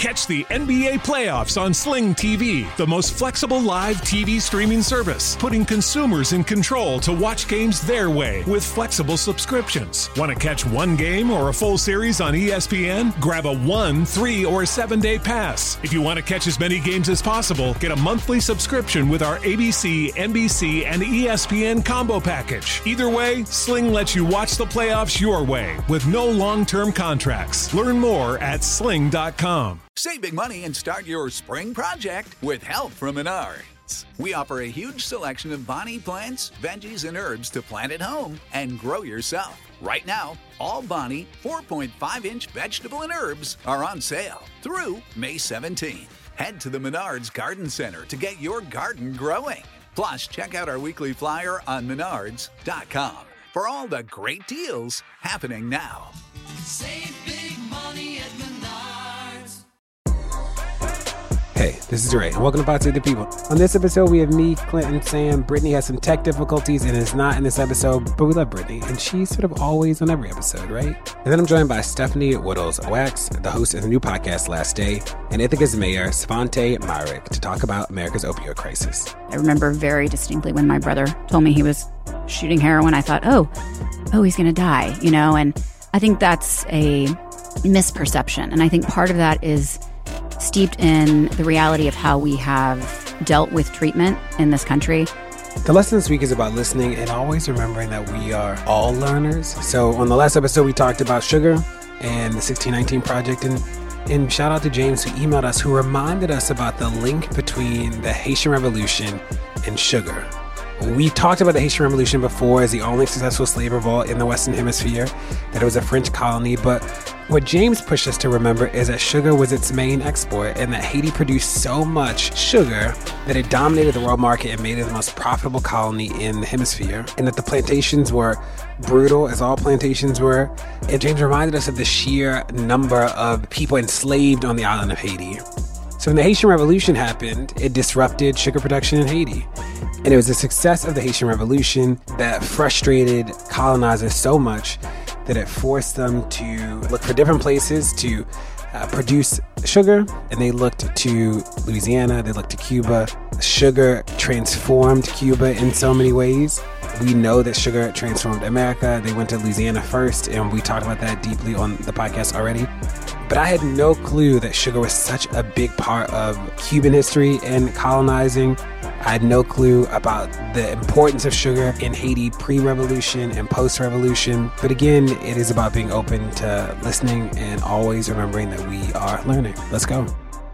Catch the NBA playoffs on Sling TV, the most flexible live TV streaming service, putting consumers in control to watch games their way with flexible subscriptions. Want to catch one game or a full series on ESPN? Grab a 1, 3, or 7-day pass. If you want to catch as many games as possible, get a monthly subscription with our ABC, NBC, and ESPN combo package. Either way, Sling lets you watch the playoffs your way with no long-term contracts. Learn more at sling.com. Save big money and start your spring project with help from Menards. We offer a huge selection of Bonnie plants, veggies, and herbs to plant at home and grow yourself. Right now, all Bonnie 4.5-inch vegetable and herbs are on sale through May 17th. Head to the Menards Garden Center to get your garden growing. Plus, check out our weekly flyer on menards.com for all the great deals happening now. Save big money at Menards. Hey, this is Ray, and welcome to Pod Save the People. On this episode, we have me, Clinton, Sam. Brittany has some tech difficulties and is not in this episode, but we love Brittany, and she's sort of always on every episode, right? And then I'm joined by Stephanie Wittles-Wax, the host of the new podcast Last Day, and Ithaca's mayor, Svante Myrick, to talk about America's opioid crisis. I remember very distinctly when my brother told me he was shooting heroin, I thought, oh, he's going to die, you know? And I think that's a misperception. And I think part of that is steeped in the reality of how we have dealt with treatment in this country. The lesson this week is about listening and always remembering that we are all learners. So on the last episode, we talked about sugar and the 1619 Project. And shout out to James, who emailed us, who reminded us about the link between the Haitian Revolution and sugar. We talked about the Haitian Revolution before as the only successful slave revolt in the Western Hemisphere, that it was a French colony, but what James pushed us to remember is that sugar was its main export and that Haiti produced so much sugar that it dominated the world market and made it the most profitable colony in the hemisphere, and that the plantations were brutal, as all plantations were. And James reminded us of the sheer number of people enslaved on the island of Haiti. So when the Haitian Revolution happened, it disrupted sugar production in Haiti. And it was the success of the Haitian Revolution that frustrated colonizers so much that it forced them to look for different places to produce sugar. And they looked to Louisiana, they looked to Cuba. Sugar transformed Cuba in so many ways. We know that sugar transformed America. They went to Louisiana first, and we talked about that deeply on the podcast already. But I had no clue that sugar was such a big part of Cuban history and colonizing. I had no clue about the importance of sugar in Haiti pre-revolution and post-revolution. But again, it is about being open to listening and always remembering that we are learning. Let's go.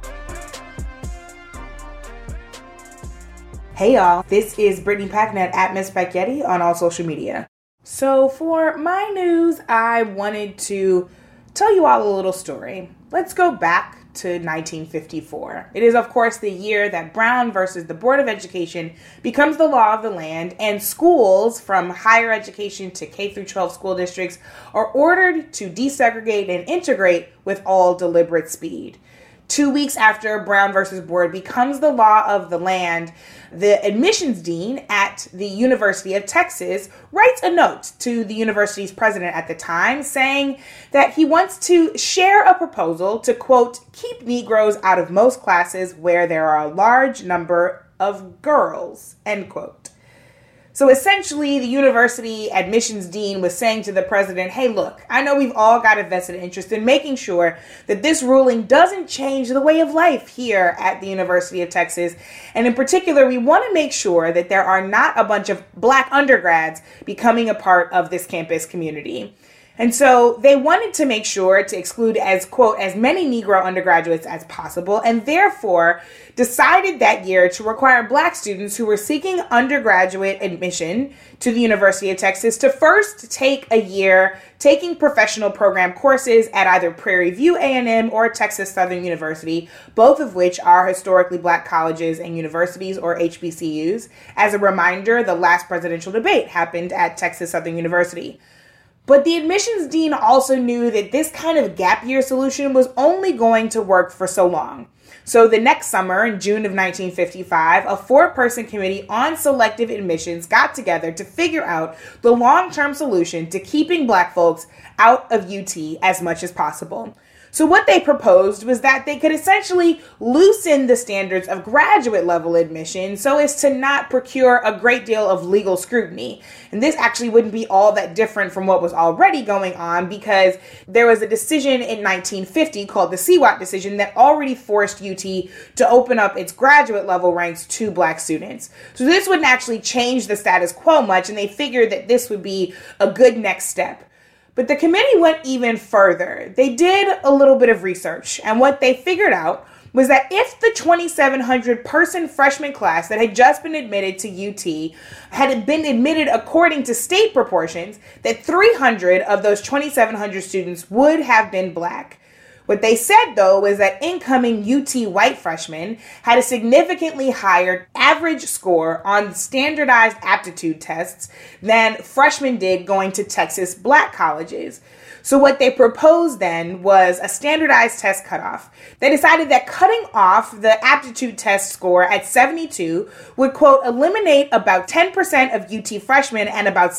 Hey y'all, this is Brittany Packnett at Miss Spaghetti on all social media. So for my news, I wanted to tell you all a little story. Let's go back to 1954. It is, of course, the year that Brown versus the Board of Education becomes the law of the land, and schools from higher education to K through 12 school districts are ordered to desegregate and integrate with all deliberate speed. 2 weeks after Brown versus Board becomes the law of the land, the admissions dean at the University of Texas writes a note to the university's president at the time saying that he wants to share a proposal to, quote, keep Negroes out of most classes where there are a large number of girls, end quote. So essentially, the university admissions dean was saying to the president, hey, look, I know we've all got a vested interest in making sure that this ruling doesn't change the way of life here at the University of Texas. And in particular, we want to make sure that there are not a bunch of Black undergrads becoming a part of this campus community. And so they wanted to make sure to exclude as, quote, as many Negro undergraduates as possible, and therefore decided that year to require Black students who were seeking undergraduate admission to the University of Texas to first take a year taking professional program courses at either Prairie View A&M or Texas Southern University, both of which are historically Black colleges and universities, or HBCUs. As a reminder, the last presidential debate happened at Texas Southern University. But the admissions dean also knew that this kind of gap year solution was only going to work for so long. So the next summer, in June of 1955, a 4-person committee on selective admissions got together to figure out the long-term solution to keeping Black folks out of UT as much as possible. So what they proposed was that they could essentially loosen the standards of graduate level admission so as to not procure a great deal of legal scrutiny. And this actually wouldn't be all that different from what was already going on, because there was a decision in 1950 called the CWAT decision that already forced UT to open up its graduate level ranks to black students. So this wouldn't actually change the status quo much, and they figured that this would be a good next step. But the committee went even further. They did a little bit of research, and what they figured out was that if the 2,700 person freshman class that had just been admitted to UT had been admitted according to state proportions, that 300 of those 2,700 students would have been black. What they said, though, was that incoming UT white freshmen had a significantly higher average score on standardized aptitude tests than freshmen did going to Texas black colleges. So what they proposed then was a standardized test cutoff. They decided that cutting off the aptitude test score at 72 would, quote, eliminate about 10% of UT freshmen and about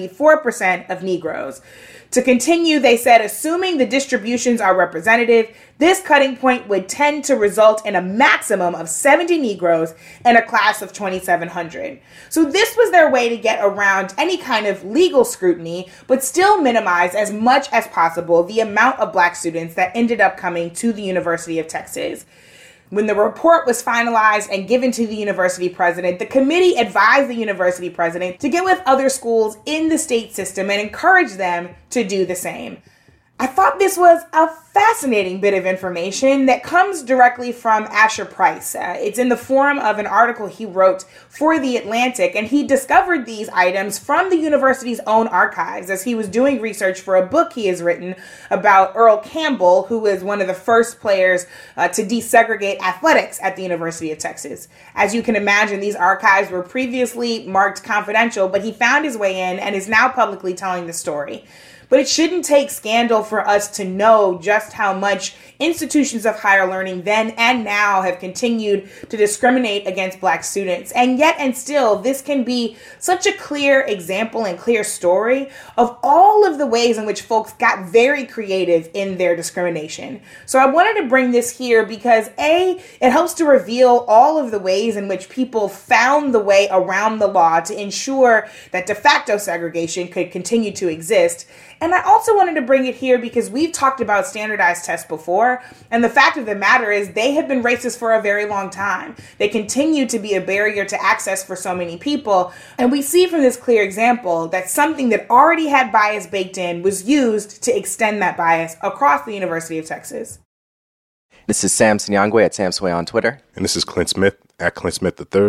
74% of Negroes. To continue, they said, assuming the distributions are representative, this cutting point would tend to result in a maximum of 70 Negroes in a class of 2,700. So this was their way to get around any kind of legal scrutiny, but still minimize as much as possible the amount of black students that ended up coming to the University of Texas. When the report was finalized and given to the university president, the committee advised the university president to get with other schools in the state system and encourage them to do the same. I thought this was a fascinating bit of information that comes directly from Asher Price. It's in the form of an article he wrote for The Atlantic, and he discovered these items from the university's own archives as he was doing research for a book he has written about Earl Campbell, who was one of the first players to desegregate athletics at the University of Texas. As you can imagine, these archives were previously marked confidential, but he found his way in and is now publicly telling the story. But it shouldn't take scandal for us to know just how much institutions of higher learning then and now have continued to discriminate against black students. And yet and still, this can be such a clear example and clear story of all of the ways in which folks got very creative in their discrimination. So I wanted to bring this here because A, it helps to reveal all of the ways in which people found the way around the law to ensure that de facto segregation could continue to exist. And I also wanted to bring it here because we've talked about standardized tests before, and the fact of the matter is they have been racist for a very long time. They continue to be a barrier to access for so many people, and we see from this clear example that something that already had bias baked in was used to extend that bias across the University of Texas. This is Sam Sinyangwe at Sam Sway on Twitter. And this is Clint Smith at Clint Smith III.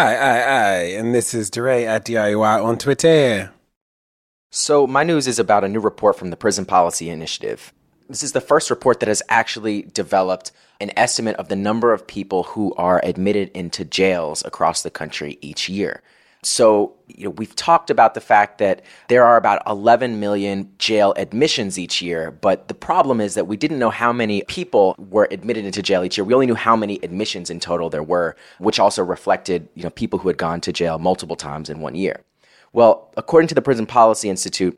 Aye. And this is DeRay at DIY on Twitter. So my news is about a new report from the Prison Policy Initiative. This is the first report that has actually developed an estimate of the number of people who are admitted into jails across the country each year. So, we've talked about the fact that there are about 11 million jail admissions each year, but the problem is that we didn't know how many people were admitted into jail each year. We only knew how many admissions in total there were, which also reflected, people who had gone to jail multiple times in 1 year. Well, according to the Prison Policy Institute,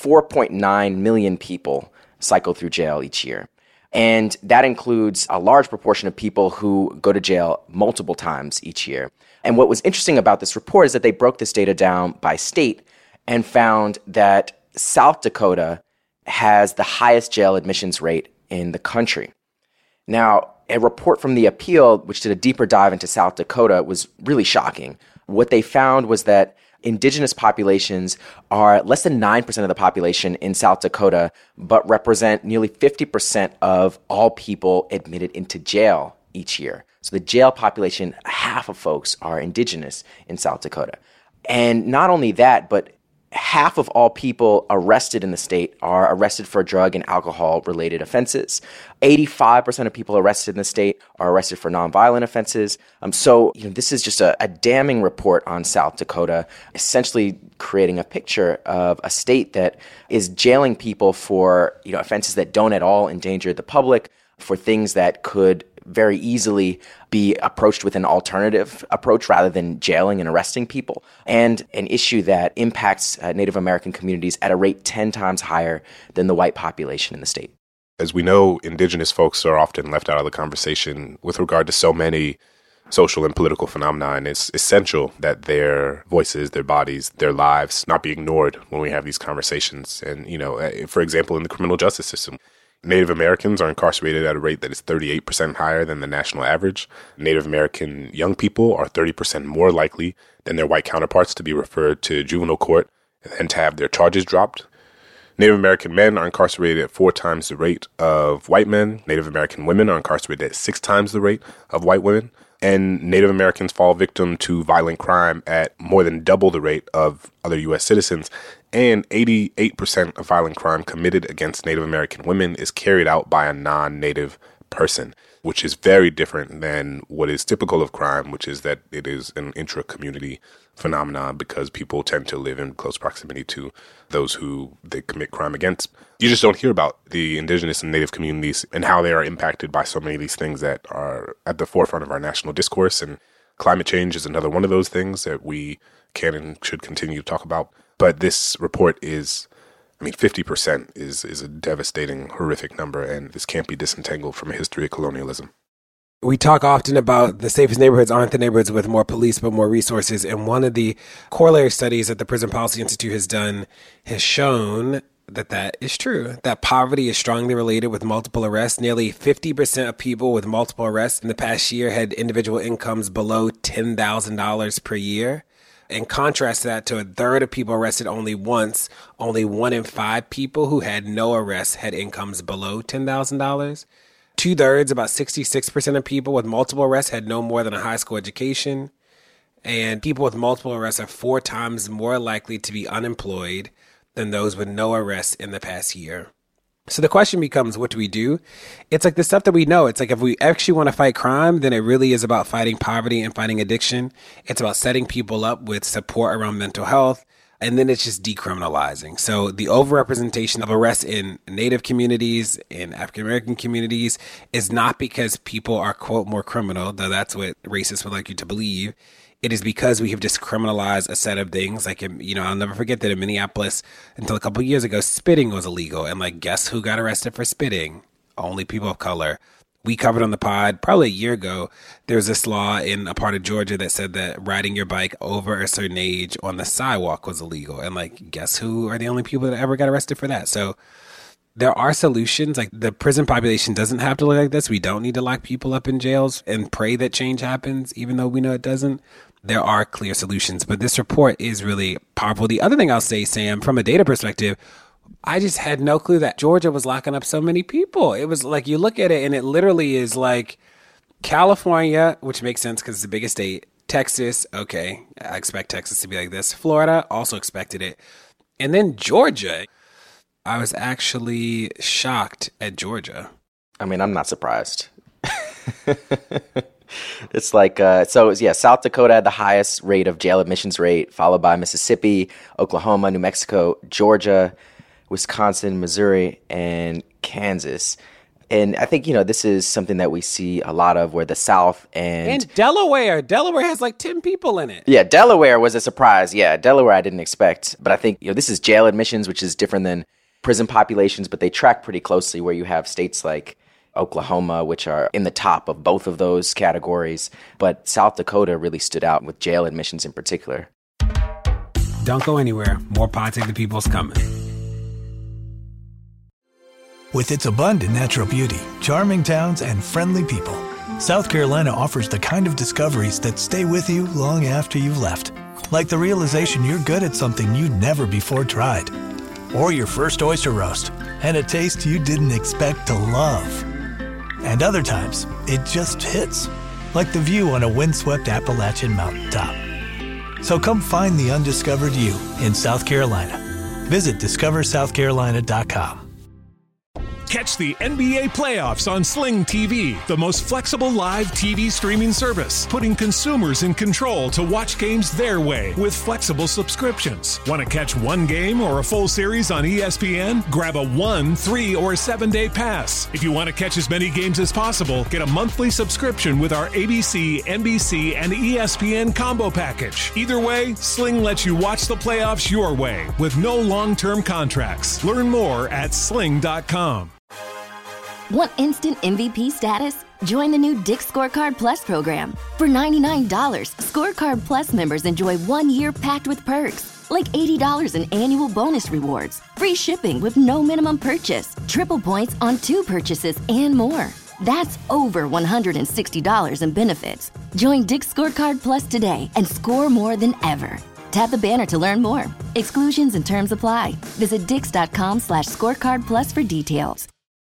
4.9 million people cycle through jail each year. And that includes a large proportion of people who go to jail multiple times each year. And what was interesting about this report is that they broke this data down by state and found that South Dakota has the highest jail admissions rate in the country. Now, a report from The Appeal, which did a deeper dive into South Dakota, was really shocking. What they found was that indigenous populations are less than 9% of the population in South Dakota, but represent nearly 50% of all people admitted into jail each year. So the jail population, half of folks are indigenous in South Dakota. And not only that, but half of all people arrested in the state are arrested for drug and alcohol-related offenses. 85% of people arrested in the state are arrested for nonviolent offenses. So this is just a damning report on South Dakota, essentially creating a picture of a state that is jailing people for offenses that don't at all endanger the public, for things that could very easily be approached with an alternative approach rather than jailing and arresting people, and an issue that impacts Native American communities at a rate 10 times higher than the white population in the state. As we know, indigenous folks are often left out of the conversation with regard to so many social and political phenomena, and it's essential that their voices, their bodies, their lives not be ignored when we have these conversations. And, for example, in the criminal justice system, Native Americans are incarcerated at a rate that is 38% higher than the national average. Native American young people are 30% more likely than their white counterparts to be referred to juvenile court and to have their charges dropped. Native American men are incarcerated at 4 times the rate of white men. Native American women are incarcerated at 6 times the rate of white women. And Native Americans fall victim to violent crime at more than double the rate of other U.S. citizens. And 88% of violent crime committed against Native American women is carried out by a non-Native person, which is very different than what is typical of crime, which is that it is an intra-community phenomenon because people tend to live in close proximity to those who they commit crime against. You just don't hear about the indigenous and Native communities and how they are impacted by so many of these things that are at the forefront of our national discourse. And climate change is another one of those things that we can and should continue to talk about. But this report is, 50% is a devastating, horrific number, and this can't be disentangled from a history of colonialism. We talk often about the safest neighborhoods aren't the neighborhoods with more police, but more resources. And one of the corollary studies that the Prison Policy Institute has done has shown that is true, that poverty is strongly related with multiple arrests. Nearly 50% of people with multiple arrests in the past year had individual incomes below $10,000 per year. In contrast to that, to a third of people arrested only once, only 1 in 5 people who had no arrests had incomes below $10,000. 2/3, about 66% of people with multiple arrests had no more than a high school education. And people with multiple arrests are 4 times more likely to be unemployed than those with no arrests in the past year. So the question becomes, what do we do? It's like the stuff that we know. It's like if we actually want to fight crime, then it really is about fighting poverty and fighting addiction. It's about setting people up with support around mental health. And then it's just decriminalizing. So the overrepresentation of arrests in Native communities, in African-American communities, is not because people are, quote, more criminal, though that's what racists would like you to believe. It is because we have discriminalized a set of things. Like, I'll never forget that in Minneapolis, until a couple of years ago, spitting was illegal. And guess who got arrested for spitting? Only people of color. We covered on the pod probably a year ago, there was this law in a part of Georgia that said that riding your bike over a certain age on the sidewalk was illegal. And guess who are the only people that ever got arrested for that? So there are solutions. The prison population doesn't have to look like this. We don't need to lock people up in jails and pray that change happens, even though we know it doesn't. There are clear solutions, but this report is really powerful. The other thing I'll say, Sam, from a data perspective, I just had no clue that Georgia was locking up so many people. It was you look at it and it literally is California, which makes sense because it's the biggest state. Texas, okay, I expect Texas to be like this. Florida, also expected it. And then Georgia. I was actually shocked at Georgia. I'm not surprised. It's South Dakota had the highest rate of jail admissions rate, followed by Mississippi, Oklahoma, New Mexico, Georgia, Wisconsin, Missouri, and Kansas. And I think, this is something that we see a lot of where the South and Delaware has 10 people in it. Yeah, Delaware was a surprise. Yeah, Delaware I didn't expect. But I think, this is jail admissions, which is different than prison populations, but they track pretty closely where you have states like Oklahoma, which are in the top of both of those categories. But South Dakota really stood out with jail admissions in particular. Don't go anywhere. More Pod Save the People's coming. With its abundant natural beauty, charming towns, and friendly people, South Carolina offers the kind of discoveries that stay with you long after you've left. Like the realization you're good at something you never before tried. Or your first oyster roast, and a taste you didn't expect to love. And other times, it just hits. Like the view on a windswept Appalachian mountaintop. So come find the undiscovered you in South Carolina. Visit discoversouthcarolina.com. Catch the NBA playoffs on Sling TV, the most flexible live TV streaming service, putting consumers in control to watch games their way with flexible subscriptions. Want to catch one game or a full series on ESPN? Grab a 1, 3, or 7-day pass. If you want to catch as many games as possible, get a monthly subscription with our ABC, NBC, and ESPN combo package. Either way, Sling lets you watch the playoffs your way with no long-term contracts. Learn more at sling.com. Want instant MVP status? Join the new Dick's Scorecard Plus program. For $99, Scorecard Plus members enjoy 1 year packed with perks, like $80 in annual bonus rewards, free shipping with no minimum purchase, triple points on 2 purchases, and more. That's over $160 in benefits. Join Dick's Scorecard Plus today and score more than ever. Tap the banner to learn more. Exclusions and terms apply. Visit dix.com/scorecard plus for details.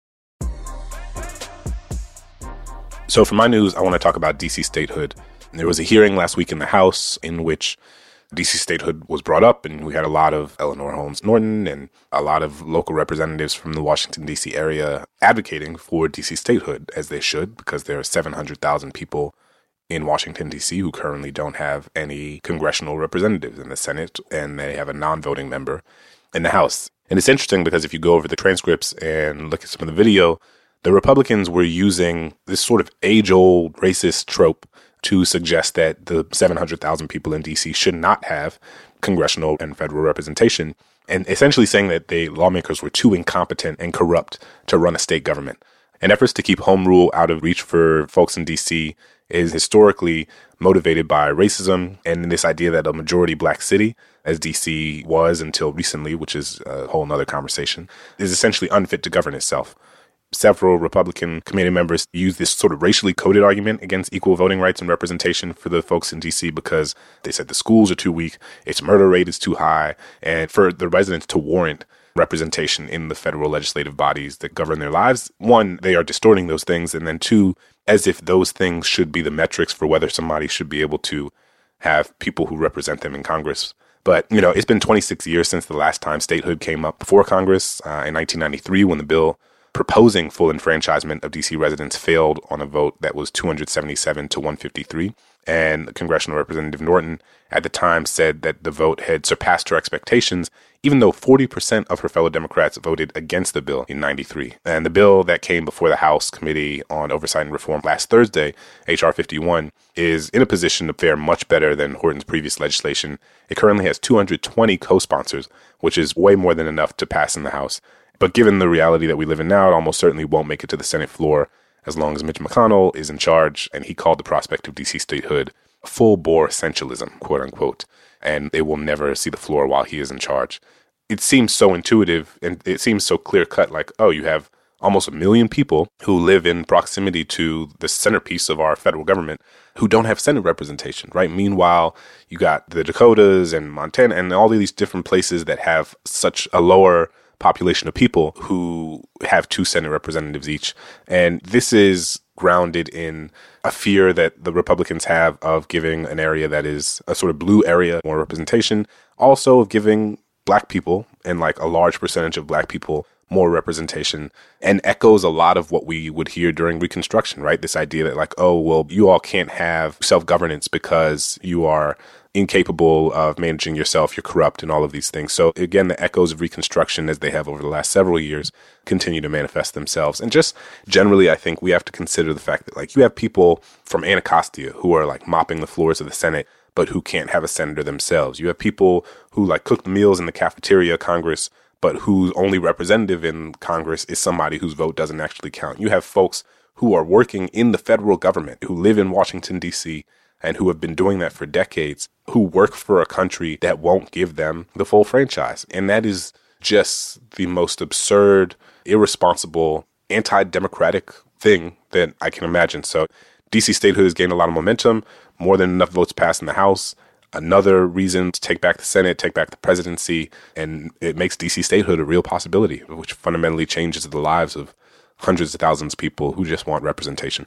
So for my news, I want to talk about DC statehood. There was a hearing last week in the House in which DC statehood was brought up, and we had a lot of Eleanor Holmes Norton and a lot of local representatives from the Washington, D.C. area advocating for DC statehood, as they should, because there are 700,000 people in Washington, D.C. who currently don't have any congressional representatives in the Senate, and they have a non-voting member in the House. And it's interesting because if you go over the transcripts and look at some of the video, the Republicans were using this sort of age-old racist trope to suggest that the 700,000 people in D.C. should not have congressional and federal representation, and essentially saying that the lawmakers were too incompetent and corrupt to run a state government. And efforts to keep home rule out of reach for folks in D.C. is historically motivated by racism and this idea that a majority black city, as D.C. was until recently, which is a whole nother conversation, is essentially unfit to govern itself. Several Republican committee members use this sort of racially coded argument against equal voting rights and representation for the folks in D.C. because they said the schools are too weak, its murder rate is too high, and for the residents to warrant representation in the federal legislative bodies that govern their lives, one, they are distorting those things, and then two, as if those things should be the metrics for whether somebody should be able to have people who represent them in Congress. But, it's been 26 years since the last time statehood came up before Congress, in 1993 when the bill proposing full enfranchisement of D.C. residents failed on a vote that was 277 to 153. And Congressional Representative Norton at the time said that the vote had surpassed her expectations, even though 40% of her fellow Democrats voted against the bill in 93. And the bill that came before the House Committee on Oversight and Reform last Thursday, H.R. 51, is in a position to fare much better than Horton's previous legislation. It currently has 220 co-sponsors, which is way more than enough to pass in the House. But given the reality that we live in now, it almost certainly won't make it to the Senate floor as long as Mitch McConnell is in charge, and he called the prospect of D.C. statehood full-bore essentialism, quote-unquote, and they will never see the floor while he is in charge. It seems so intuitive, and it seems so clear-cut, like, oh, you have almost 1 million people who live in proximity to the centerpiece of our federal government who don't have Senate representation, right? Meanwhile, you got the Dakotas and Montana and all of these different places that have such a lower population of people who have 2 Senate representatives each. And this is grounded in a fear that the Republicans have of giving an area that is a sort of blue area more representation, also of giving black people and like a large percentage of black people more representation, and echoes a lot of what we would hear during Reconstruction, right? This idea that like, oh, well, you all can't have self-governance because you are incapable of managing yourself, you're corrupt, and all of these things. So again, the echoes of Reconstruction, as they have over the last several years, continue to manifest themselves. And just generally, I think we have to consider the fact that like you have people from Anacostia who are like mopping the floors of the Senate, but who can't have a senator themselves. You have people who like cook the meals in the cafeteria of Congress, but whose only representative in Congress is somebody whose vote doesn't actually count. You have folks who are working in the federal government, who live in Washington, D.C., and who have been doing that for decades, who work for a country that won't give them the full franchise. And that is just the most absurd, irresponsible, anti-democratic thing that I can imagine. So D.C. statehood has gained a lot of momentum, more than enough votes passed in the House. Another reason to take back the Senate, take back the presidency, and it makes D.C. statehood a real possibility, which fundamentally changes the lives of hundreds of thousands of people who just want representation.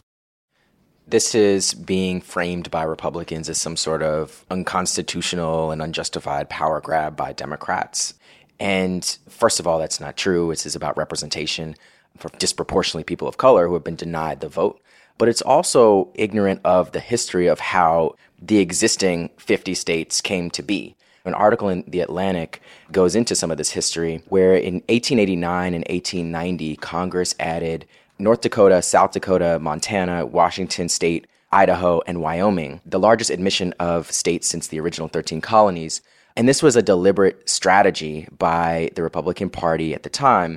This is being framed by Republicans as some sort of unconstitutional and unjustified power grab by Democrats. And first of all, that's not true. This is about representation for disproportionately people of color who have been denied the vote. But it's also ignorant of the history of how the existing 50 states came to be. An article in The Atlantic goes into some of this history, where in 1889 and 1890, Congress added North Dakota, South Dakota, Montana, Washington State, Idaho, and Wyoming, the largest admission of states since the original 13 colonies. And this was a deliberate strategy by the Republican Party at the time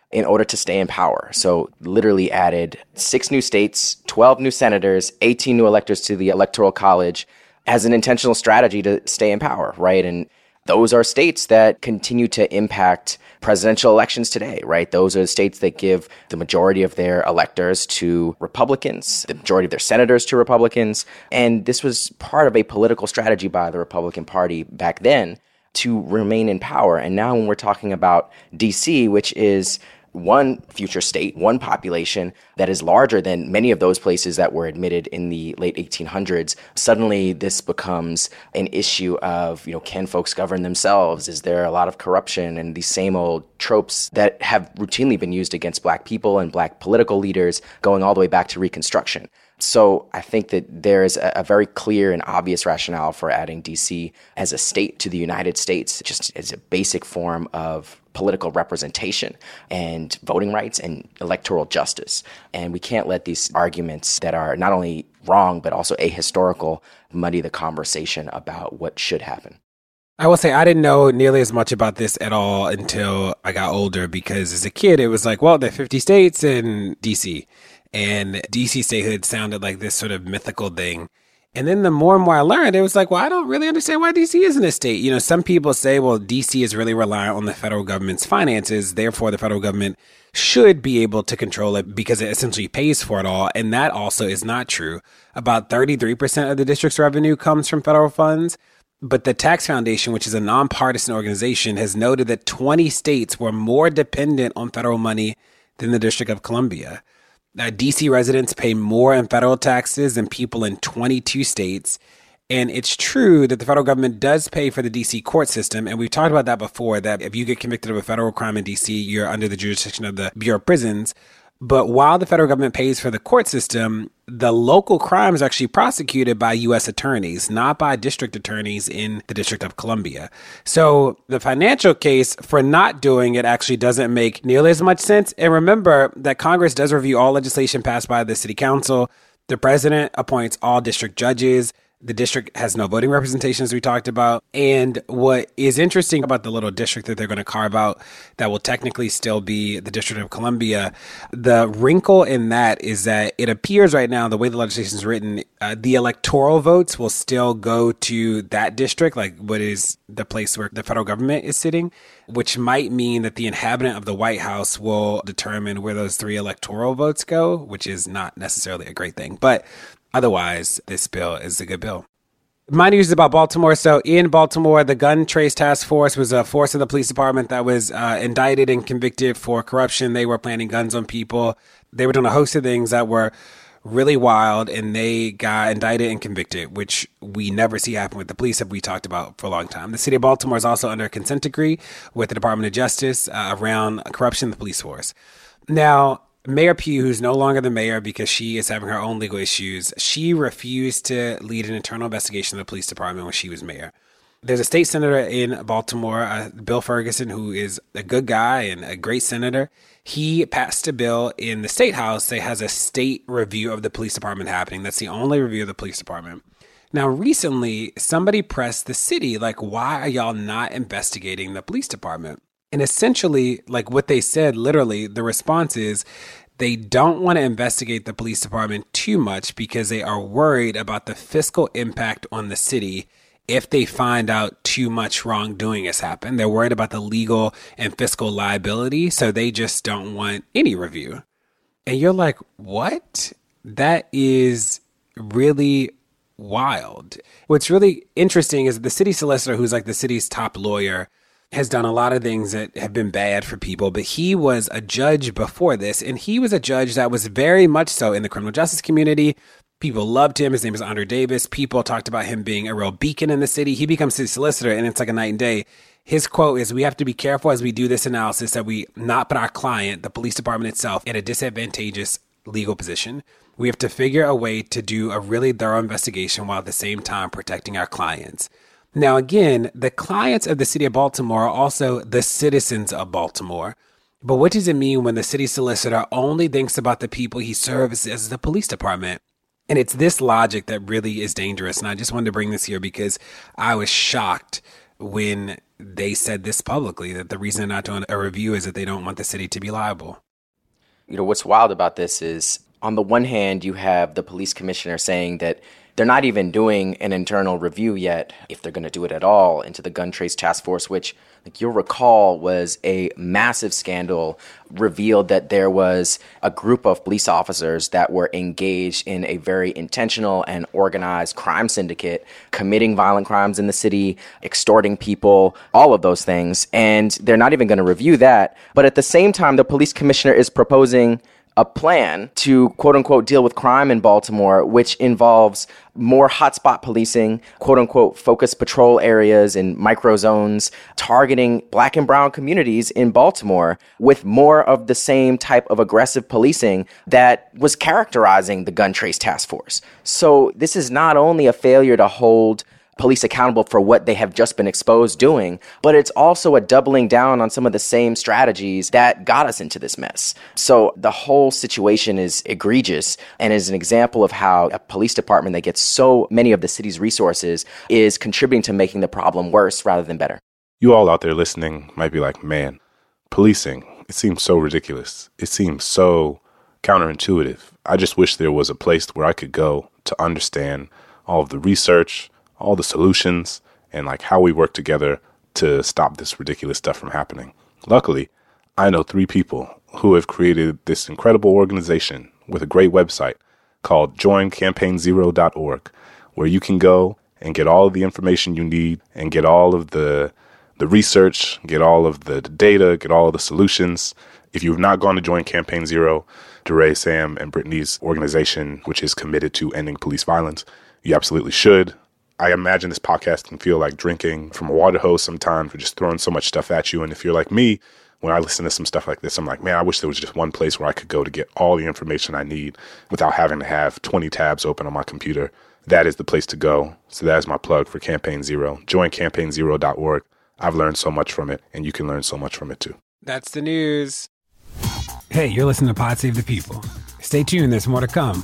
in order to stay in power. So literally added 6 new states, 12 new senators, 18 new electors to the Electoral College as an intentional strategy to stay in power, right? And those are states that continue to impact presidential elections today, right? Those are the states that give the majority of their electors to Republicans, the majority of their senators to Republicans. And this was part of a political strategy by the Republican Party back then to remain in power. And now when we're talking about D.C., which is one future state, one population that is larger than many of those places that were admitted in the late 1800s, suddenly this becomes an issue of, can folks govern themselves? Is there a lot of corruption and these same old tropes that have routinely been used against Black people and Black political leaders going all the way back to Reconstruction? So I think that there is a very clear and obvious rationale for adding D.C. as a state to the United States, just as a basic form of political representation and voting rights and electoral justice. And we can't let these arguments that are not only wrong, but also ahistorical muddy the conversation about what should happen. I will say I didn't know nearly as much about this at all until I got older, because as a kid, it was like, well, there are 50 states in D.C., and D.C. statehood sounded like this sort of mythical thing. And then the more and more I learned, it was like, well, I don't really understand why D.C. isn't a state. Some people say, well, D.C. is really reliant on the federal government's finances. Therefore, the federal government should be able to control it because it essentially pays for it all. And that also is not true. About 33% of the district's revenue comes from federal funds. But the Tax Foundation, which is a nonpartisan organization, has noted that 20 states were more dependent on federal money than the District of Columbia. D.C. residents pay more in federal taxes than people in 22 states. And it's true that the federal government does pay for the D.C. court system. And we've talked about that before, that if you get convicted of a federal crime in D.C., you're under the jurisdiction of the Bureau of Prisons. But while the federal government pays for the court system, the local crimes are actually prosecuted by U.S. attorneys, not by district attorneys in the District of Columbia. So the financial case for not doing it actually doesn't make nearly as much sense. And remember that Congress does review all legislation passed by the city council. The president appoints all district judges. The district has no voting representation, as we talked about. And what is interesting about the little district that they're going to carve out that will technically still be the District of Columbia, the wrinkle in that is that it appears right now, the way the legislation is written, the electoral votes will still go to that district, like what is the place where the federal government is sitting, which might mean that the inhabitant of the White House will determine where those 3 electoral votes go, which is not necessarily a great thing. But otherwise, this bill is a good bill. My news is about Baltimore. So in Baltimore, the Gun Trace Task Force was a force of the police department that was indicted and convicted for corruption. They were planting guns on people. They were doing a host of things that were really wild, and they got indicted and convicted, which we never see happen with the police, that we talked about for a long time. The city of Baltimore is also under a consent decree with the Department of Justice around corruption in the police force. Now, Mayor Pugh, who's no longer the mayor because she is having her own legal issues, she refused to lead an internal investigation of the police department when she was mayor. There's a state senator in Baltimore, Bill Ferguson, who is a good guy and a great senator. He passed a bill in the state house that has a state review of the police department happening. That's the only review of the police department. Now, recently, somebody pressed the city, like, why are y'all not investigating the police department? And essentially, like what they said, literally, the response is they don't want to investigate the police department too much because they are worried about the fiscal impact on the city if they find out too much wrongdoing has happened. They're worried about the legal and fiscal liability, so they just don't want any review. And you're like, what? That is really wild. What's really interesting is the city solicitor, who's like the city's top lawyer, has done a lot of things that have been bad for people, but he was a judge before this, and he was a judge that was very much so in the criminal justice community. People loved him. His name is Andre Davis. People talked about him being a real beacon in the city. He becomes city solicitor, and it's like a night and day. His quote is, "We have to be careful as we do this analysis that we not put our client, the police department itself, in a disadvantageous legal position. We have to figure a way to do a really thorough investigation while at the same time protecting our clients." Now, again, the clients of the city of Baltimore are also the citizens of Baltimore. But what does it mean when the city solicitor only thinks about the people he serves as the police department? And it's this logic that really is dangerous. And I just wanted to bring this here because I was shocked when they said this publicly, that the reason they're not doing a review is that they don't want the city to be liable. You know, what's wild about this is, on the one hand, you have the police commissioner saying that they're not even doing an internal review yet, if they're going to do it at all, into the gun trace task force, which, like you'll recall, was a massive scandal, revealed that there was a group of police officers that were engaged in a very intentional and organized crime syndicate, committing violent crimes in the city, extorting people, all of those things. And they're not even going to review that. But at the same time, the police commissioner is proposing a plan to, quote unquote, deal with crime in Baltimore, which involves more hotspot policing, quote unquote, focus patrol areas and micro zones, targeting Black and brown communities in Baltimore with more of the same type of aggressive policing that was characterizing the gun trace task force. So this is not only a failure to hold police accountable for what they have just been exposed doing, but it's also a doubling down on some of the same strategies that got us into this mess. So the whole situation is egregious and is an example of how a police department that gets so many of the city's resources is contributing to making the problem worse rather than better. You all out there listening might be like, man, policing, it seems so ridiculous. It seems so counterintuitive. I just wish there was a place where I could go to understand all of the research, all the solutions, and like how we work together to stop this ridiculous stuff from happening. Luckily, I know 3 people who have created this incredible organization with a great website called joincampaignzero.org, where you can go and get all of the information you need and get all of the research, get all of the data, get all of the solutions. If you've not gone to Join Campaign Zero, DeRay, Sam, and Brittany's organization, which is committed to ending police violence, you absolutely should. I imagine this podcast can feel like drinking from a water hose sometimes. We're just throwing so much stuff at you. And if you're like me, when I listen to some stuff like this, I'm like, man, I wish there was just one place where I could go to get all the information I need without having to have 20 tabs open on my computer. That is the place to go. So that is my plug for Campaign Zero. Join campaignzero.org. I've learned so much from it, and you can learn so much from it too. That's the news. Hey, you're listening to Pod Save the People. Stay tuned, there's more to come.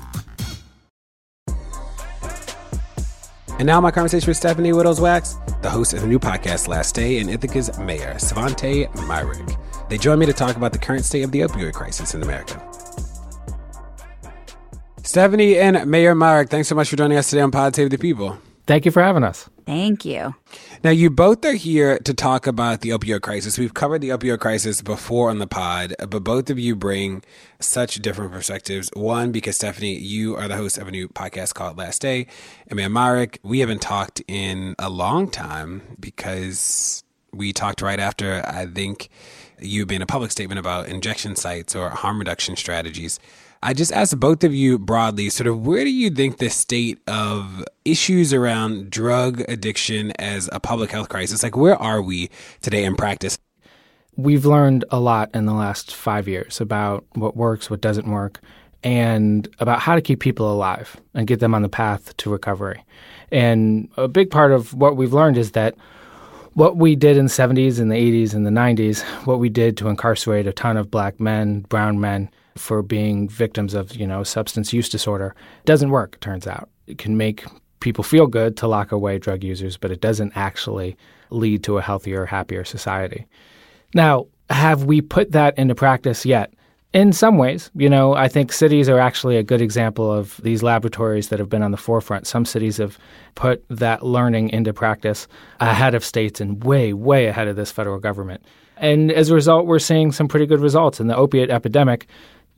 And now my conversation with Stephanie Wittels-Wax, the host of the new podcast Last Day, and Ithaca's mayor, Svante Myrick. They joined me to talk about the current state of the opioid crisis in America. Stephanie and Mayor Myrick, thanks so much for joining us today on Pod Save the People. Thank you for having us. Thank you. Now, you both are here to talk about the opioid crisis. We've covered the opioid crisis before on the pod, but both of you bring such different perspectives. One, because Stephanie, you are the host of a new podcast called Last Day. And man, Myrick, we haven't talked in a long time because we talked right after, I think, you made a public statement about injection sites or harm reduction strategies. I just asked both of you broadly, sort of where do you think the state of issues around drug addiction as a public health crisis, like where are we today in practice? We've learned a lot in the last 5 years about what works, what doesn't work, and about how to keep people alive and get them on the path to recovery. And a big part of what we've learned is that what we did in the 70s and the 80s and the 90s, what we did to incarcerate a ton of Black men, brown men, for being victims of, substance use disorder doesn't work, it turns out. It can make people feel good to lock away drug users, but it doesn't actually lead to a healthier, happier society. Now, have we put that into practice yet? In some ways, I think cities are actually a good example of these laboratories that have been on the forefront. Some cities have put that learning into practice ahead of states and way, way ahead of this federal government. And as a result, we're seeing some pretty good results. In the opiate epidemic,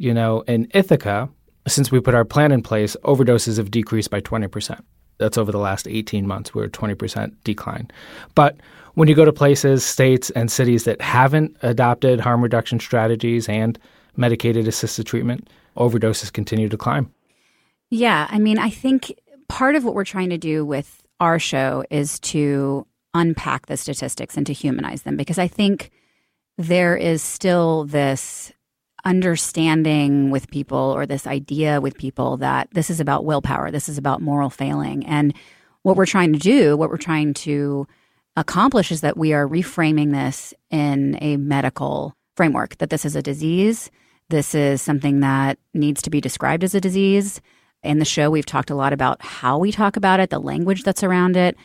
in Ithaca, since we put our plan in place, overdoses have decreased by 20%. That's over the last 18 months. We're at 20% decline. But when you go to places, states, and cities that haven't adopted harm reduction strategies and medicated assisted treatment, overdoses continue to climb. Yeah, I think part of what we're trying to do with our show is to unpack the statistics and to humanize them, because I think there is still this understanding with people, or this idea with people, that this is about willpower, this is about moral failing. And what we're trying to do, what we're trying to accomplish, is that we are reframing this in a medical framework, that this is a disease. This is something that needs to be described as a disease. In the show, we've talked a lot about how we talk about it, the language that's around it.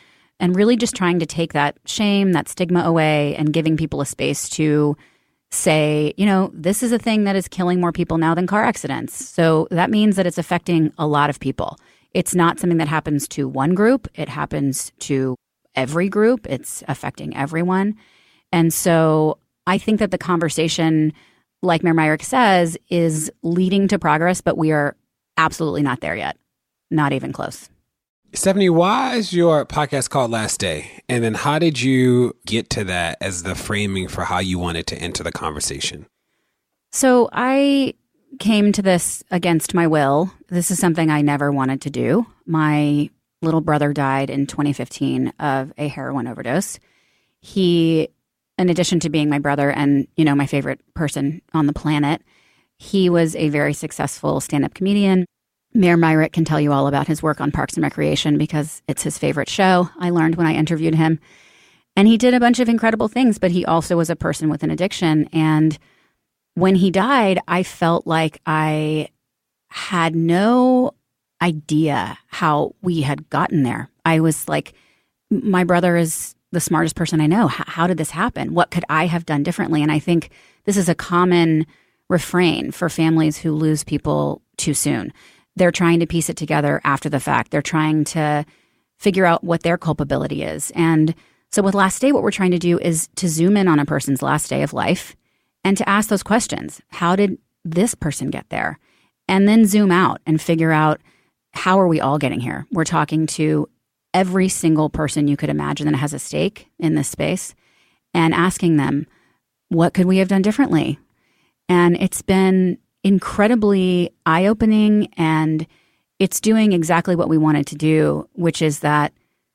and really just trying to take that shame, that stigma away, and giving people a space to say, this is a thing that is killing more people now than car accidents. So that means that it's affecting a lot of people. It's not something that happens to one group. It happens to every group. It's affecting everyone. And so I think that the conversation, like Mayor Myrick says, is leading to progress, but we are absolutely not there yet. Not even close. Stephanie, why is your podcast called Last Day? And then how did you get to that as the framing for how you wanted to enter the conversation? So I came to this against my will. This is something I never wanted to do. My little brother died in 2015 of a heroin overdose. He, in addition to being my brother and, my favorite person on the planet, he was a very successful stand-up comedian. Mayor Myrick can tell you all about his work on Parks and Recreation because it's his favorite show. I learned when I interviewed him. And he did a bunch of incredible things, but he also was a person with an addiction. And when he died, I felt like I had no idea how we had gotten there. I was like, my brother is the smartest person I know. How did this happen? What could I have done differently? And I think this is a common refrain for families who lose people too soon. They're trying to piece it together after the fact. They're trying to figure out what their culpability is. And so with Last Day, what we're trying to do is to zoom in on a person's last day of life and to ask those questions. How did this person get there? And then zoom out and figure out, how are we all getting here? We're talking to every single person you could imagine that has a stake in this space and asking them, what could we have done differently? And it's been incredibly eye-opening, and it's doing exactly what we wanted to do, which is that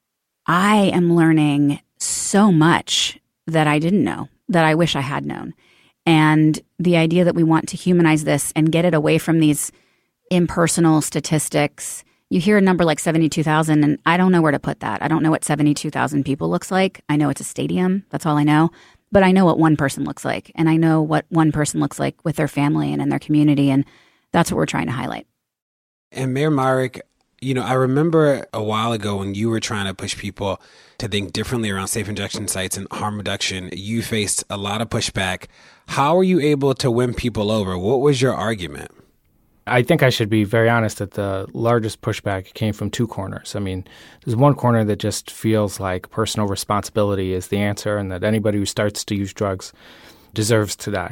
I am learning so much that I didn't know, that I wish I had known. And the idea that we want to humanize this and get it away from these impersonal statistics. You hear a number like 72,000, and I don't know where to put that. I don't know what 72,000 people looks like. I know it's a stadium. That's all I know. But I know what one person looks like, and I know what one person looks like with their family and in their community, and that's what we're trying to highlight. And Mayor Myrick, I remember a while ago when you were trying to push people to think differently around safe injection sites and harm reduction, you faced a lot of pushback. How were you able to win people over? What was your argument? I think I should be very honest that the largest pushback came from two corners. I mean, there's one corner that just feels like personal responsibility is the answer and that anybody who starts to use drugs deserves to die.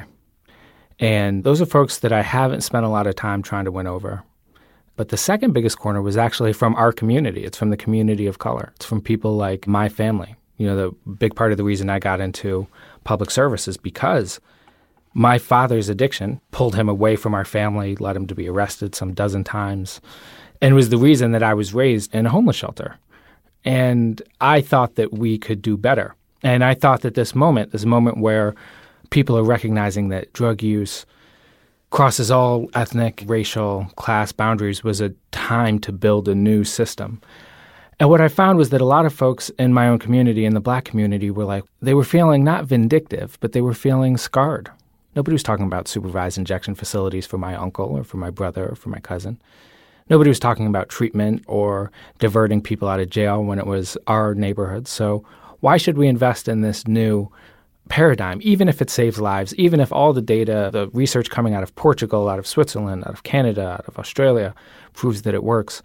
And those are folks that I haven't spent a lot of time trying to win over. But the second biggest corner was actually from our community. It's from the community of color. It's from people like my family. The big part of the reason I got into public service is because my father's addiction pulled him away from our family, led him to be arrested some dozen times, and was the reason that I was raised in a homeless shelter. And I thought that we could do better. And I thought that this moment where people are recognizing that drug use crosses all ethnic, racial, class boundaries, was a time to build a new system. And what I found was that a lot of folks in my own community, in the Black community, they were feeling not vindictive, but they were feeling scarred. Nobody was talking about supervised injection facilities for my uncle or for my brother or for my cousin. Nobody was talking about treatment or diverting people out of jail when it was our neighborhood. So why should we invest in this new paradigm, even if it saves lives, even if all the data, the research coming out of Portugal, out of Switzerland, out of Canada, out of Australia proves that it works?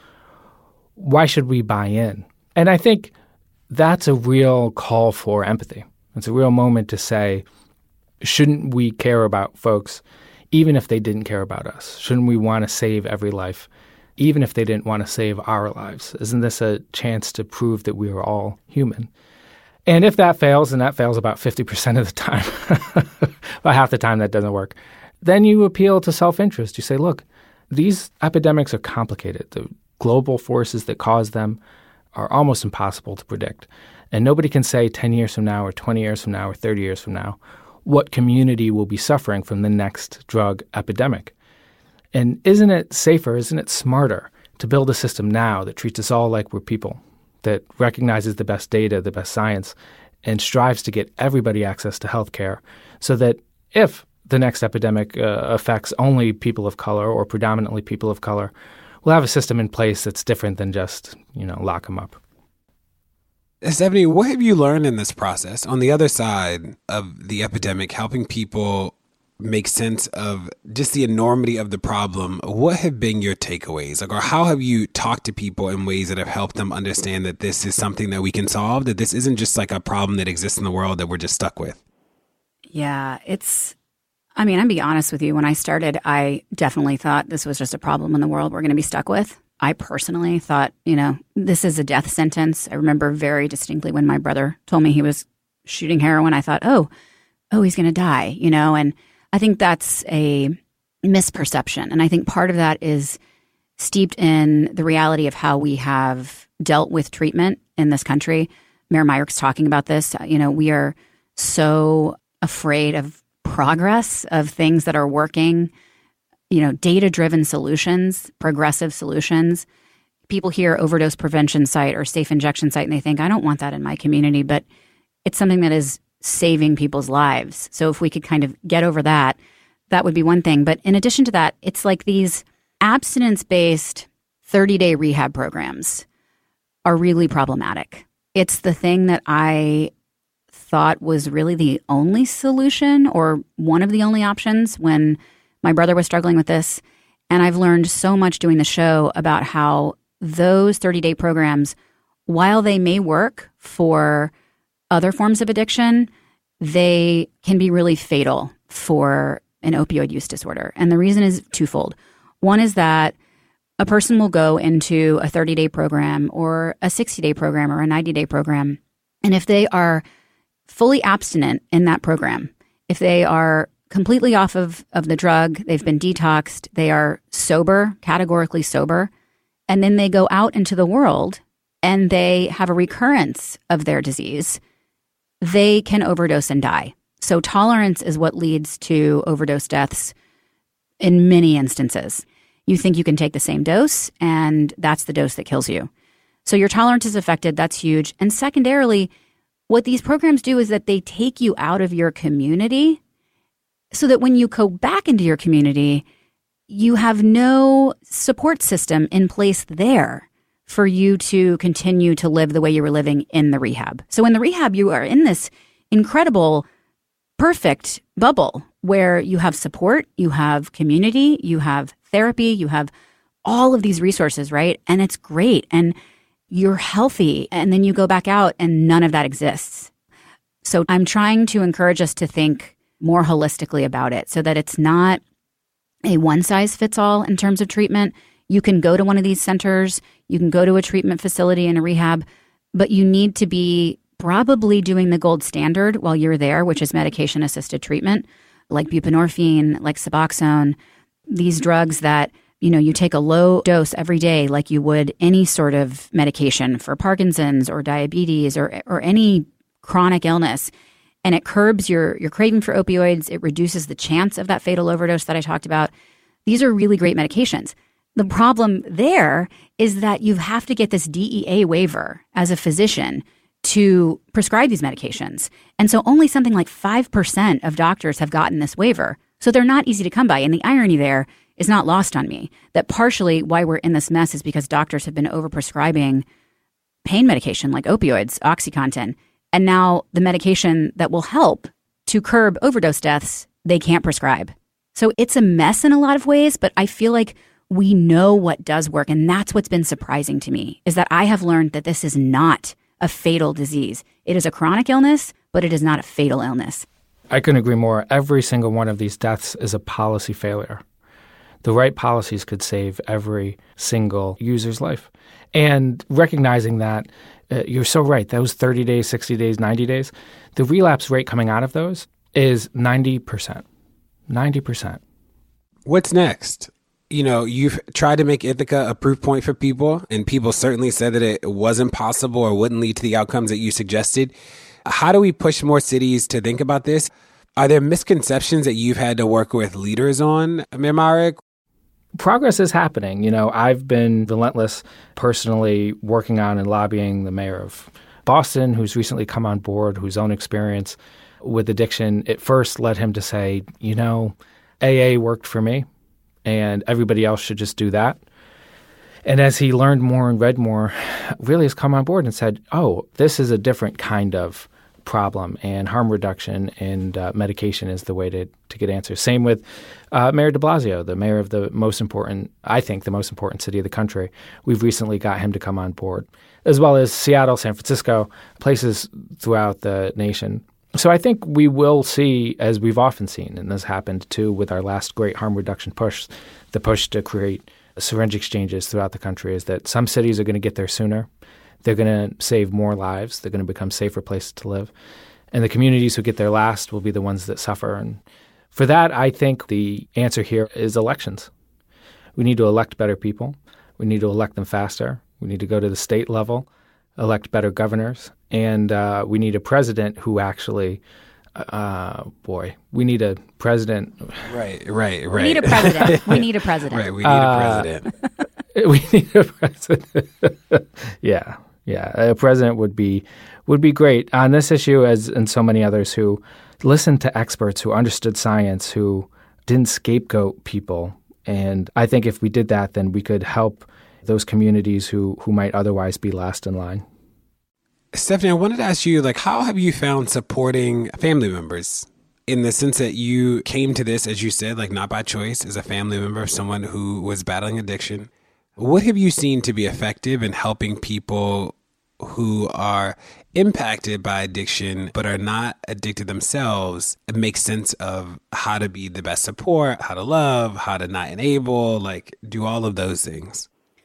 Why should we buy in? And I think that's a real call for empathy. It's a real moment to say, shouldn't we care about folks even if they didn't care about us? Shouldn't we want to save every life even if they didn't want to save our lives? Isn't this a chance to prove that we are all human? And if that fails, and that fails about 50% of the time, about half the time that doesn't work, then you appeal to self-interest. You say, look, these epidemics are complicated. The global forces that cause them are almost impossible to predict. And nobody can say 10 years from now or 20 years from now or 30 years from now what community will be suffering from the next drug epidemic. And isn't it safer, isn't it smarter to build a system now that treats us all like we're people, that recognizes the best data, the best science, and strives to get everybody access to health care so that if the next epidemic affects only people of color or predominantly people of color, we'll have a system in place that's different than just, lock them up. Stephanie, what have you learned in this process on the other side of the epidemic, helping people make sense of just the enormity of the problem? What have been your takeaways? Or how have you talked to people in ways that have helped them understand that this is something that we can solve, that this isn't just like a problem that exists in the world that we're just stuck with? Yeah, I'm be honest with you. When I started, I definitely thought this was just a problem in the world we're going to be stuck with. I personally thought, this is a death sentence. I remember very distinctly when my brother told me he was shooting heroin, I thought, oh, he's going to die, and I think that's a misperception. And I think part of that is steeped in the reality of how we have dealt with treatment in this country. Mayor Myrick's talking about this. We are so afraid of progress, of things that are working, data-driven solutions, progressive solutions. People hear overdose prevention site or safe injection site and they think, I don't want that in my community, but it's something that is saving people's lives. So if we could kind of get over that, that would be one thing. But in addition to that, it's like these abstinence-based 30-day rehab programs are really problematic. It's the thing that I thought was really the only solution or one of the only options when my brother was struggling with this. And I've learned so much doing the show about how those 30-day programs, while they may work for other forms of addiction, they can be really fatal for an opioid use disorder. And the reason is twofold. One is that a person will go into a 30-day program or a 60-day program or a 90-day program. And if they are fully abstinent in that program, if they are completely off of the drug, they've been detoxed, they are sober, categorically sober, and then they go out into the world and they have a recurrence of their disease, they can overdose and die. So tolerance is what leads to overdose deaths in many instances. You think you can take the same dose, and that's the dose that kills you. So your tolerance is affected. That's huge. And secondarily, what these programs do is that they take you out of your community so that when you go back into your community, you have no support system in place there for you to continue to live the way you were living in the rehab. So in the rehab, you are in this incredible, perfect bubble where you have support, you have community, you have therapy, you have all of these resources, right? And it's great. And you're healthy. And then you go back out and none of that exists. So I'm trying to encourage us to think more holistically about it so that it's not a one-size-fits-all in terms of treatment. You can go to one of these centers, you can go to a treatment facility and a rehab, but you need to be probably doing the gold standard while you're there, which is medication-assisted treatment, like buprenorphine, like Suboxone, these drugs that, you take a low dose every day like you would any sort of medication for Parkinson's or diabetes or any chronic illness. And it curbs your craving for opioids. It reduces the chance of that fatal overdose that I talked about. These are really great medications. The problem there is that you have to get this DEA waiver as a physician to prescribe these medications. And so only something like 5% of doctors have gotten this waiver. So they're not easy to come by. And the irony there is not lost on me, that partially why we're in this mess is because doctors have been overprescribing pain medication like opioids, OxyContin. And now the medication that will help to curb overdose deaths, they can't prescribe. So it's a mess in a lot of ways, but I feel like we know what does work. And that's what's been surprising to me, is that I have learned that this is not a fatal disease. It is a chronic illness, but it is not a fatal illness. I couldn't agree more. Every single one of these deaths is a policy failure. The right policies could save every single user's life. And recognizing that, you're so right, those 30 days, 60 days, 90 days, the relapse rate coming out of those is 90%. 90%. What's next? You've tried to make Ithaca a proof point for people, and people certainly said that it wasn't possible or wouldn't lead to the outcomes that you suggested. How do we push more cities to think about this? Are there misconceptions that you've had to work with leaders on, Mayor Myrick? Progress is happening. I've been relentless personally working on and lobbying the mayor of Boston, who's recently come on board, whose own experience with addiction, it first led him to say, AA worked for me and everybody else should just do that. And as he learned more and read more, really has come on board and said, oh, this is a different kind of problem, and harm reduction and medication is the way to get answers. Same with Mayor de Blasio, the mayor of the most important city of the country. We've recently got him to come on board, as well as Seattle, San Francisco, places throughout the nation. So I think we will see, as we've often seen, and this happened too with our last great harm reduction push, the push to create syringe exchanges throughout the country, is that some cities are going to get there sooner. They're going to save more lives. They're going to become safer places to live. And the communities who get there last will be the ones that suffer. And for that, I think the answer here is elections. We need to elect better people. We need to elect them faster. We need to go to the state level, elect better governors. And we need a president who actually, we need a president. Right. We need a president. We need a president. Right, we need a president. We need a president. Yeah. A president would be great on this issue, as in so many others, who listened to experts, who understood science, who didn't scapegoat people. And I think if we did that, then we could help those communities who might otherwise be last in line. Stephanie, I wanted to ask you, how have you found supporting family members, in the sense that you came to this, as you said, not by choice, as a family member of someone who was battling addiction? What have you seen to be effective in helping people who are impacted by addiction but are not addicted themselves make sense of how to be the best support, how to love, how to not enable, do all of those things?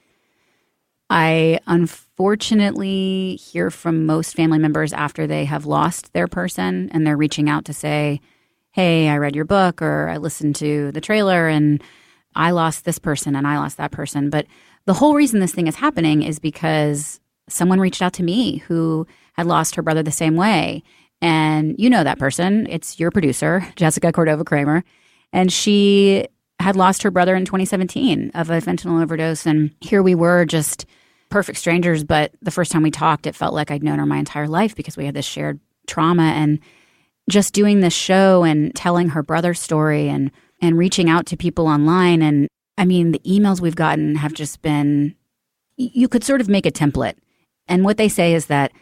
I unfortunately hear from most family members after they have lost their person and they're reaching out to say, hey, I read your book, or I listened to the trailer and I lost this person and I lost that person. But the whole reason this thing is happening is because someone reached out to me who had lost her brother the same way. And you know that person. It's your producer, Jessica Cordova-Kramer. And she had lost her brother in 2017 of a fentanyl overdose. And here we were, just perfect strangers. But the first time we talked, it felt like I'd known her my entire life because we had this shared trauma. And just doing this show and telling her brother's story and reaching out to people online. And I mean, the emails we've gotten have just been, you could sort of make a template. And what they say is that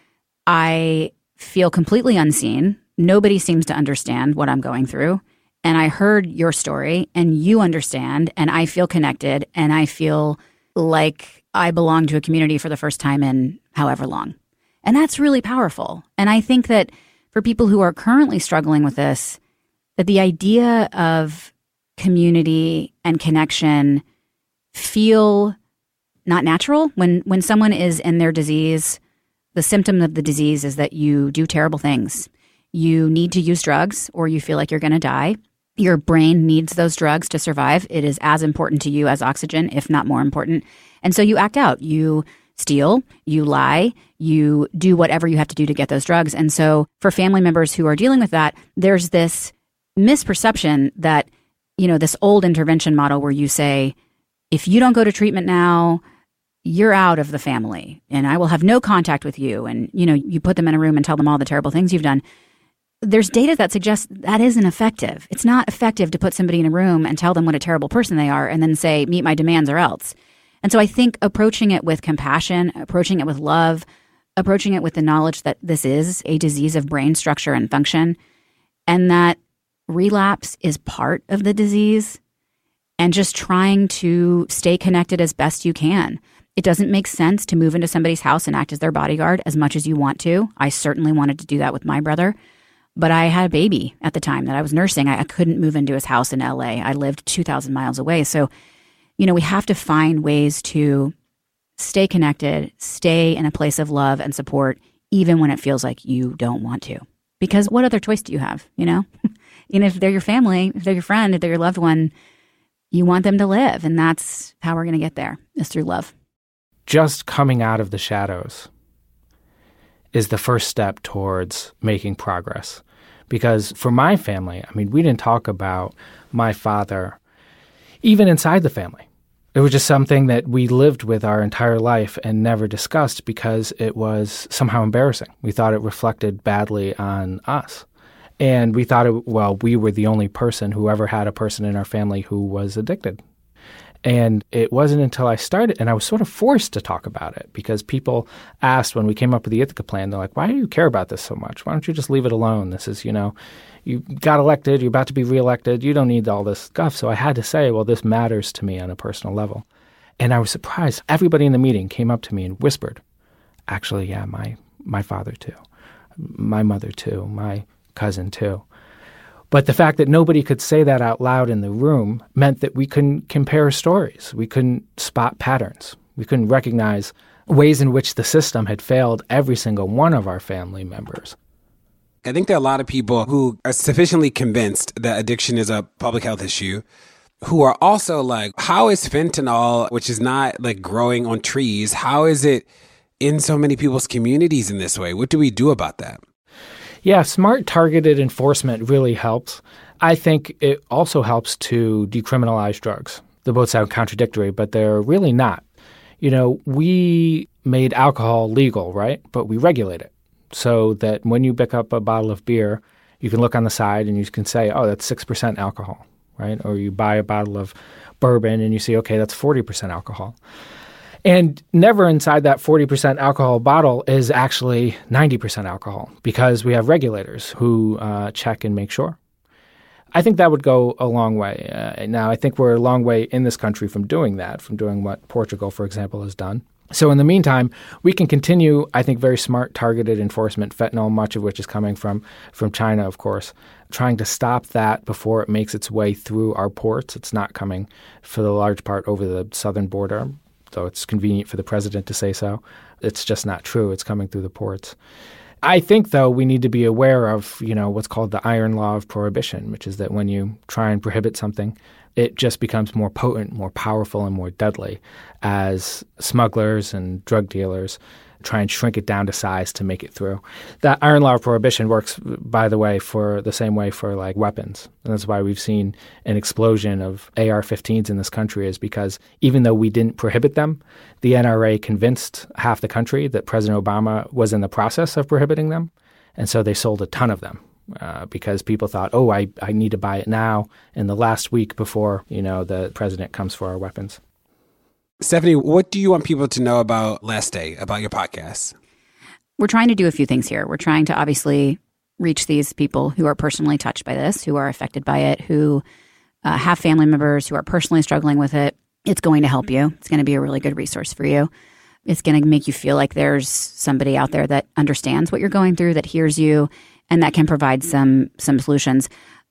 I feel completely unseen. Nobody seems to understand what I'm going through. And I heard your story and you understand, and I feel connected, and I feel like I belong to a community for the first time in however long. And that's really powerful. And I think that for people who are currently struggling with this, that the idea of community and connection feel not natural. When someone is in their disease, the symptom of the disease is that you do terrible things. You need to use drugs or you feel like you're going to die. Your brain needs those drugs to survive. It is as important to you as oxygen, if not more important. And so you act out. You steal, you lie, you do whatever you have to do to get those drugs. And so for family members who are dealing with that, there's this misperception that, this old intervention model where you say, if you don't go to treatment now, you're out of the family and I will have no contact with you. And, you put them in a room and tell them all the terrible things you've done. There's data that suggests that isn't effective. It's not effective to put somebody in a room and tell them what a terrible person they are and then say, meet my demands or else. And so I think approaching it with compassion, approaching it with love, approaching it with the knowledge that this is a disease of brain structure and function, and that relapse is part of the disease, and just trying to stay connected as best you can. It doesn't make sense to move into somebody's house and act as their bodyguard as much as you want to. I certainly wanted to do that with my brother, but I had a baby at the time that I was nursing. I couldn't move into his house in LA. I lived 2,000 miles away. So, we have to find ways to stay connected, stay in a place of love and support, even when it feels like you don't want to. Because what other choice do you have, if they're your family, if they're your friend, if they're your loved one, you want them to live. And that's how we're going to get there, is through love. Just coming out of the shadows is the first step towards making progress. Because for my family, we didn't talk about my father even inside the family. It was just something that we lived with our entire life and never discussed because it was somehow embarrassing. We thought it reflected badly on us. And we thought, we were the only person who ever had a person in our family who was addicted. And it wasn't until I started, and I was sort of forced to talk about it because people asked when we came up with the Ithaca plan, they're like, why do you care about this so much? Why don't you just leave it alone? This is, you got elected, you're about to be reelected, you don't need all this stuff. So I had to say, well, this matters to me on a personal level. And I was surprised. Everybody in the meeting came up to me and whispered, actually, yeah, my father too, my mother too, my cousin too. But the fact that nobody could say that out loud in the room meant that we couldn't compare stories. We couldn't spot patterns. We couldn't recognize ways in which the system had failed every single one of our family members. I think there are a lot of people who are sufficiently convinced that addiction is a public health issue who are also like, how is fentanyl, which is not like growing on trees, how is it in so many people's communities in this way? What do we do about that? Yeah, smart targeted enforcement really helps. I think it also helps to decriminalize drugs. They both sound contradictory, but they're really not. We made alcohol legal, right? But we regulate it so that when you pick up a bottle of beer, you can look on the side and you can say, oh, that's 6% alcohol, right? Or you buy a bottle of bourbon and you see, okay, that's 40% alcohol. And never inside that 40% alcohol bottle is actually 90% alcohol because we have regulators who check and make sure. I think that would go a long way. Now, I think we're a long way in this country from doing that, from doing what Portugal, for example, has done. So in the meantime, we can continue, I think, very smart targeted enforcement, fentanyl, much of which is coming from China, of course, trying to stop that before it makes its way through our ports. It's not coming for the large part over the southern border. So it's convenient for the president to say so. It's just not true. It's coming through the ports. I think, though, we need to be aware of, what's called the iron law of prohibition, which is that when you try and prohibit something, it just becomes more potent, more powerful, and more deadly as smugglers and drug dealers try and shrink it down to size to make it through. That iron law of prohibition works, by the way, for the same way for like weapons. And that's why we've seen an explosion of AR-15s in this country, is because even though we didn't prohibit them, the NRA convinced half the country that President Obama was in the process of prohibiting them. And so they sold a ton of them because people thought, oh, I need to buy it now in the last week before, the president comes for our weapons. Stephanie, what do you want people to know about Last Day, about your podcast? We're trying to do a few things here. We're trying to obviously reach these people who are personally touched by this, who are affected by it, who have family members who are personally struggling with it. It's going to help you. It's going to be a really good resource for you. It's going to make you feel like there's somebody out there that understands what you're going through, that hears you, and that can provide some solutions.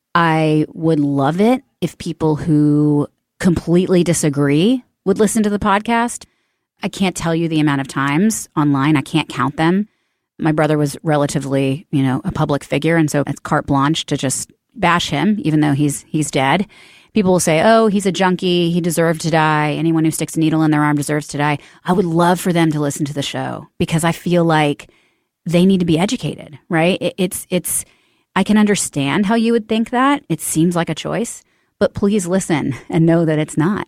I would love it if people who completely disagree would listen to the podcast. I can't tell you the amount of times online. I can't count them. My brother was relatively, a public figure, and so it's carte blanche to just bash him, even though he's dead. People will say, oh, he's a junkie. He deserved to die. Anyone who sticks a needle in their arm deserves to die. I would love for them to listen to the show because I feel like they need to be educated, right? It's. I can understand how you would think that. It seems like a choice, but please listen and know that it's not.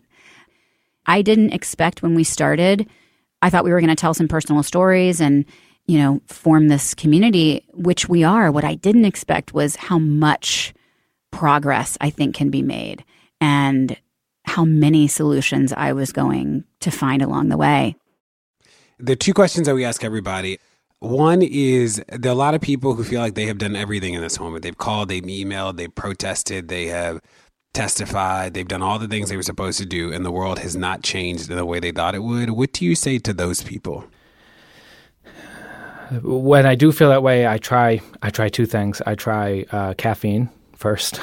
I didn't expect when we started, I thought we were going to tell some personal stories and, form this community, which we are. What I didn't expect was how much progress I think can be made and how many solutions I was going to find along the way. There are two questions that we ask everybody. One is, there are a lot of people who feel like they have done everything in this moment. They've called, they've emailed, they've protested, they have testified, they've done all the things they were supposed to do, and the world has not changed in the way they thought it would. What do you say to those people? When I do feel that way, I try two things. I try caffeine first.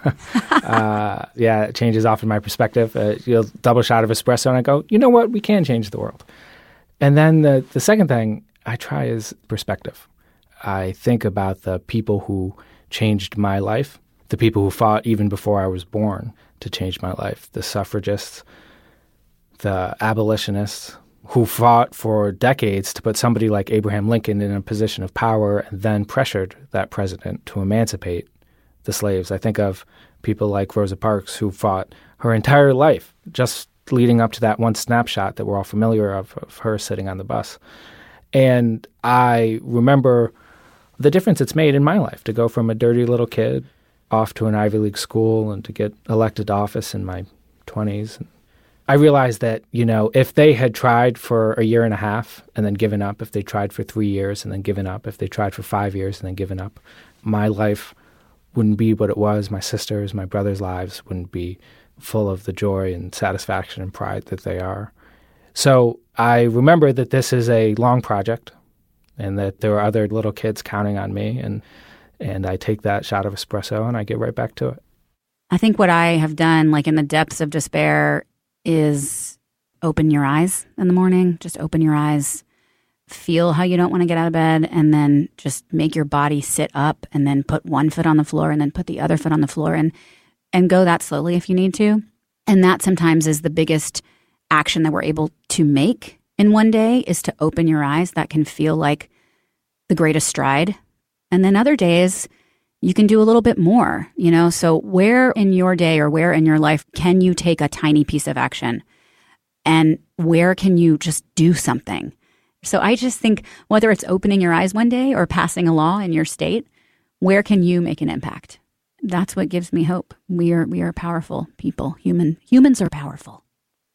It changes often my perspective. Double shot of espresso, and I go, you know what? We can change the world. And then the second thing I try is perspective. I think about the people who changed my life, the people who fought even before I was born to change my life, the suffragists, the abolitionists who fought for decades to put somebody like Abraham Lincoln in a position of power and then pressured that president to emancipate the slaves. I think of people like Rosa Parks who fought her entire life just leading up to that one snapshot that we're all familiar of her sitting on the bus. And I remember the difference it's made in my life to go from a dirty little kid off to an Ivy League school and to get elected to office in my 20s and I realized that, if they had tried for a year and a half and then given up, if they tried for 3 years and then given up, if they tried for 5 years and then given up, my life wouldn't be what it was. My sisters, my brother's lives wouldn't be full of the joy and satisfaction and pride that they are. So I remember that this is a long project and that there are other little kids counting on me, and I take that shot of espresso and I get right back to it. I think what I have done, like in the depths of despair, is open your eyes in the morning. Just open your eyes, feel how you don't want to get out of bed, and then just make your body sit up and then put one foot on the floor and then put the other foot on the floor and go that slowly if you need to. And that sometimes is the biggest action that we're able to make in one day, is to open your eyes. That can feel like the greatest stride. And then other days, you can do a little bit more, So where in your day or where in your life can you take a tiny piece of action? And where can you just do something? So I just think whether it's opening your eyes one day or passing a law in your state, where can you make an impact? That's what gives me hope. We are powerful people. Humans are powerful.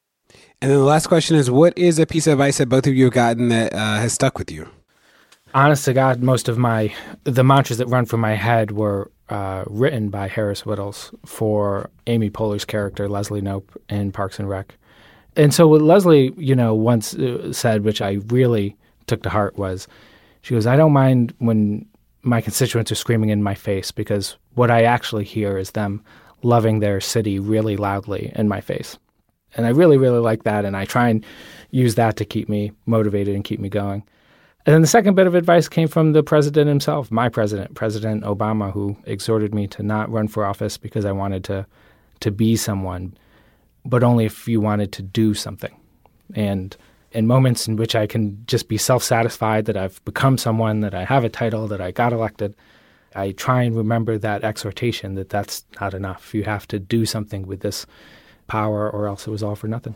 And then the last question is, what is a piece of advice that both of you have gotten that has stuck with you? Honest to God, most of the mantras that run through my head were written by Harris Whittles for Amy Poehler's character, Leslie Knope, in Parks and Rec. And so what Leslie, once said, which I really took to heart, was, she goes, I don't mind when my constituents are screaming in my face, because what I actually hear is them loving their city really loudly in my face. And I really, really like that, and I try and use that to keep me motivated and keep me going. And then the second bit of advice came from the president himself, my president, President Obama, who exhorted me to not run for office because I wanted to be someone, but only if you wanted to do something. And in moments in which I can just be self-satisfied that I've become someone, that I have a title, that I got elected, I try and remember that exhortation, that that's not enough. You have to do something with this power, or else it was all for nothing.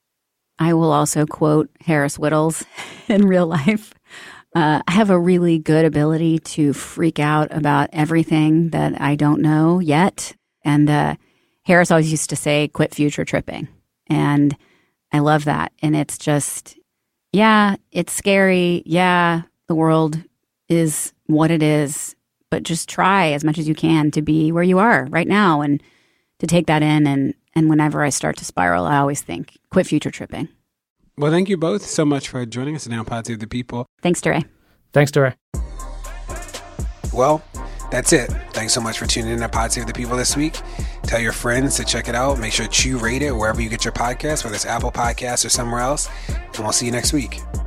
I will also quote Harris Whittles in real life. I have a really good ability to freak out about everything that I don't know yet. And Harris always used to say, quit future tripping. And I love that. And it's just, yeah, it's scary. Yeah, the world is what it is. But just try as much as you can to be where you are right now and to take that in. And whenever I start to spiral, I always think, quit future tripping. Well, thank you both so much for joining us today on Pod Save the People. Thanks, DeRay. Thanks, DeRay. Well, that's it. Thanks so much for tuning in to Pod Save the People this week. Tell your friends to check it out. Make sure to rate it wherever you get your podcasts, whether it's Apple Podcasts or somewhere else. And we'll see you next week.